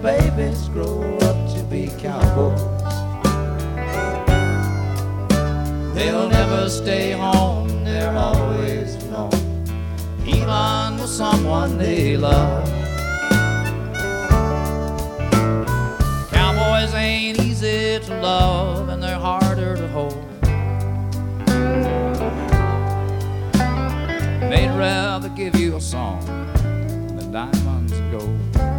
babies grow up to be cowboys. They'll never stay home, they're always alone, even with someone they love. Cowboys ain't easy to love, and they're harder to hold. They'd rather give you a song than diamonds and gold.